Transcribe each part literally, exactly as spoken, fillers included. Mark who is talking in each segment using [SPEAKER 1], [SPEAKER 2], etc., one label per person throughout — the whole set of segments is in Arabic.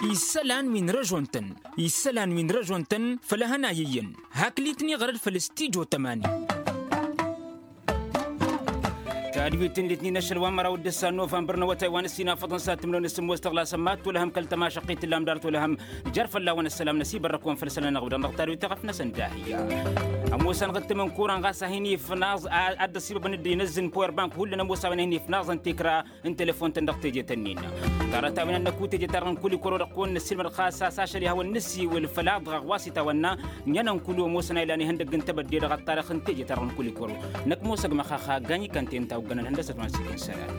[SPEAKER 1] يسالان وين رجونتن يسالان وين رجونتن فلهنا يين هاكليتني غرد فلستيجو تماني تاريبتين الاثنين نشر وامر ود السنو فانبر نوتاي وانسينا فضن سات ملون اسم واستغلا سمات ولهم كلتما شقيت اللام دارت ولهم جرف الله ونسلام نسيب الركون فلسلنا نغبر نختار وتقفنا سنداهية موسى نغت من كوران غاسا هيني فناز عد السيب بندي ينزل باور بانك كلنا موسى هيني فناز تكرا ان تليفون تندق تيجي تنين ترى تاوين انكو تيجي ترى كل كرو رقون السلم الخاصة ساشري هو النسي والفلاض غواسطة ونا نينا كلو موسى نايلاني هندق انت بدي رغ التاريخ تيجي ترى كل كرو نك موسى مخاخا غاني كانت انت وغنا الهندسة ماسكين سلام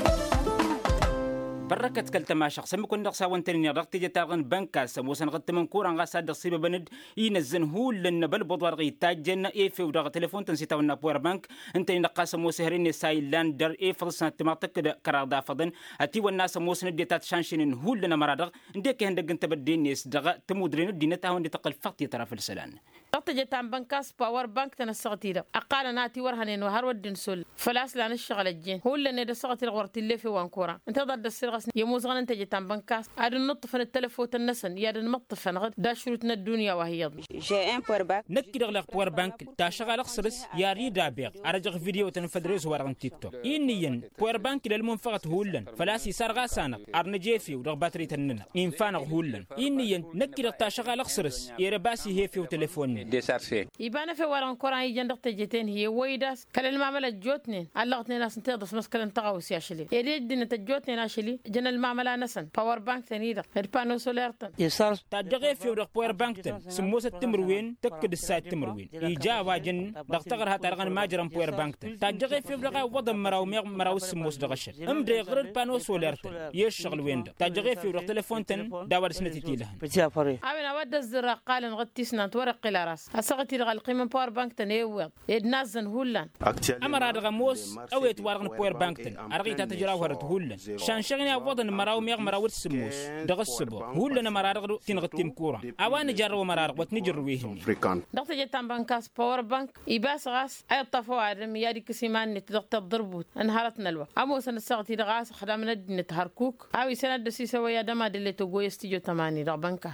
[SPEAKER 1] بركت كلتما شخص مكن نقصا وانتني رقتي جتاغن بنكاس موسن غت من كوران غاسا دصيب بند ينزن هو لن بالبضور غي تاجن اي في ودغ تليفون تنسيتا ونا باور بانك انت نقاس موسهرين سايلان در اي فلسنا تماتك كرادا فضن اتي والناس موسن ديتات شانشين هو لنا مرادغ نديك هندق انت بدينيس دغ تمودرين دينتا هون تقل فقط طرف السلان
[SPEAKER 2] رقتي جتان بنكاس باور بانك تنسغتي اقال ناتي ورهنين وهر ودن سول فلاس لان الشغل الجين هو لن دسغتي الغورتي اللي في وانكورا انت ضد السرغ يموز غن انت جتان بنكاس عاد النطف التلفوت النسن يا النطف غد دا شروطنا الدنيا وهي
[SPEAKER 3] جي ان باور بانك
[SPEAKER 1] نكي دغ باور بانك تا شغال خسرس يا ريدا بيغ ارجع فيديو تنفدريز وران تيك توك انيا باور بانك للمنفقت هولن فلاسي سارغا سانق ارنجيفي ودغ باتري تنن ان فانق هولن انيا نكي دغ تا شغال خسرس يرباسي هي في تليفون
[SPEAKER 4] ديسارسي
[SPEAKER 2] يبان في وران كوران يجندق تجتين هي ويداس كل المعامله جوتني علقتني ناس تقدس مسكن تقاوس يا شلي يريد ان تجوتني ناشلي جن المعامله نسن باور بانك تنيدا البانو سولار تن
[SPEAKER 4] يسار
[SPEAKER 1] تاجغي في ودغ باور بانك تن سموس التمروين تكد السايت تمروين ايجا واجن دغتغر هترغن ماجرم باور بانك تن تاجغي في ودغ وضم مراو ميغ مراو سموس دغش ام دي غير البانو سولار تن يشغل وين تاجغي في ودغ تليفون تن داور سنتي تيلهن
[SPEAKER 2] انا ود الزر قال نغتيسنا تورق راس اسغتي دغ القيمه باور بانك تن يو يدنازن هولان
[SPEAKER 1] امر هذا غموس او يتوارغن باور بانك تن ارغي تاجرا ورت هولن شان شغني وضن مراو ميغ مراو سموس دغ السبو هولن مرارغ تنغتيم كورا اوان جارو مرارغ وتنجر ويهن
[SPEAKER 2] دغت جتان بانكاس باور بانك يباس غاس اي طفو ادم يادي كسيمان تدغت ضربوت انهارتنا الوا امو سن سغتي دغاس خدامنا نتهركوك او سند سيسو يا دما دلتو غويستيجو تماني دغ بانكا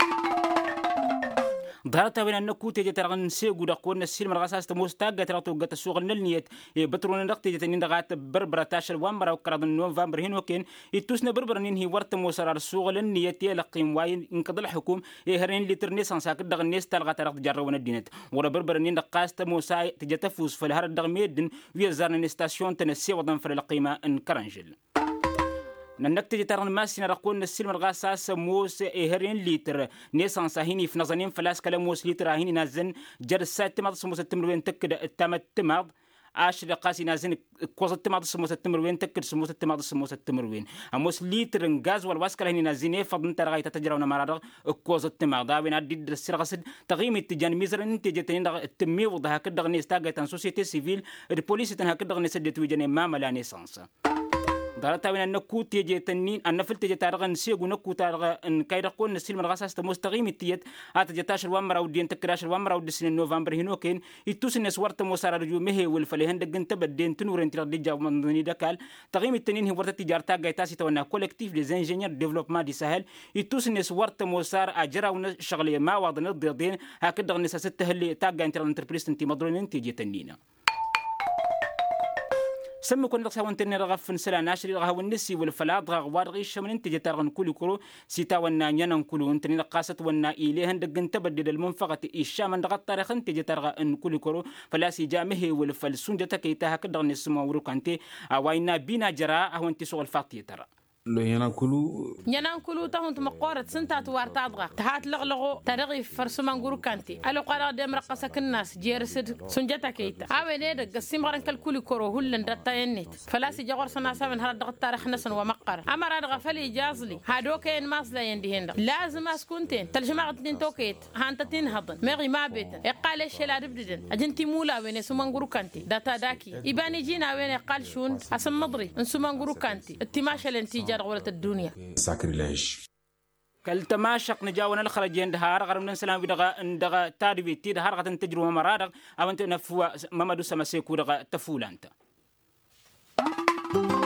[SPEAKER 1] ظهرت بين النكو تيجي ترغن سيغو دقون السيل مرغاساس تموستاغ تراتو غت السوق النلنيت بترون دق تيجي تنين دغات بربر تاشر وامبر وقرض نوفمبر هين وكين يتوسنا بربر نين هي ورت موسرار السوق النيت يلقيم واين انقض الحكوم يهرين لتر نيسان ساك دغ نيس تلغا ترغ جرون الدينت ورا بربر نين دقاس تموساي تيجي تفوز في الهر دغ ميدن ويزارن ستاسيون تنسي وضن في القيمه ان كرنجل ننك تجي ترى ماسنا رقون السلم الغاساس موس إهرين لتر نيسان ساهيني في نظنين فلاس كلام موس لتر هيني نازن جرسات تماض سموس التمروين تكد التمت تماض عاش لقاسي نازن كوز التماض سموس التمروين تكد سموس التماض سموس التمروين اموس لتر غاز والواسكل هيني نازني فضن ترى تتجرون مرارغ كوز التماض وين عدي السرغسد تقييم التجان ميزرن تجي تين التمي وضها كدغ نيستا تن سوسيتي سيفيل البوليس تنها كدغ نسد توجن ما ملا نيسانس دارتا وين النكو تيجي تنين النفل تيجي تارغن سيغو نكو تارغ ان كايرقون نسيل من غاساس مستقيم تيت ات جتاش وامرا ودين تكراش وامرا ودسن نوفمبر هنوكين يتوس الناس ورت موسار رجو مهي والفلهن دغن تبدين تنور انت ديجا من دكال تقييم التنين هي ورت تجارتا غايتاسي تونا كولكتيف دي انجينير ديفلوبمون دي ساحل يتوس الناس ورت موسار اجراو شغليه ما واضن الضيضين هكذا الناس ستهلي تاغا انت انتربريس انت مدرون تيجي تنينا سمو كون رقصا وانتني رغف نسلا ناشري رغا والنسي والفلاط رغا وارغي شمن انت جتارغن كل كرو سيتا ونا نيانن كلو انتني رقاست ونا إليهن دقن تبدل المنفقة إشا من رغا التاريخ انت جتارغا ان كل كرو فلاسي جامه والفلسون جتا كيتاها كدغن نسمو وروكانتي اوائنا بينا جراء هو انت سوغ الفاقتي ترى
[SPEAKER 4] لو يناكلو
[SPEAKER 2] يناكلو تهون تمقورت سنتات وارتادغا تهات لغلغو ترغي فرسمان غورو كانتي الو قرا دم رقصك الناس جيرسد سنجتا كيتا اوي دغ سيمغرن كل كورو هولن دتا ينيت فلاسي جغور سنا سبن هر دغ تاريخ نسن ومقر امر دغ فلي جازلي هادو كاين ماس لا يندي هند لازم اسكنتين تلجمع تنين توكيت هانت تين هضن مغي ما بيت اقال الشلا دبدن اجنتي مولا وين سمان غورو كانتي داتا داكي يباني جينا وين قال شون اسم مضري ان سمان غورو كانتي التماشه الانتيجار غولة الدنيا
[SPEAKER 4] ساكريلاج
[SPEAKER 1] كالتماشق نجاونا الخرجين دهار غرم نسلام بدغا ندغا تاربي تي دهار غتن تجرو مرادغ او انت نفوا ممدو سمسيكو دغا تفولانتا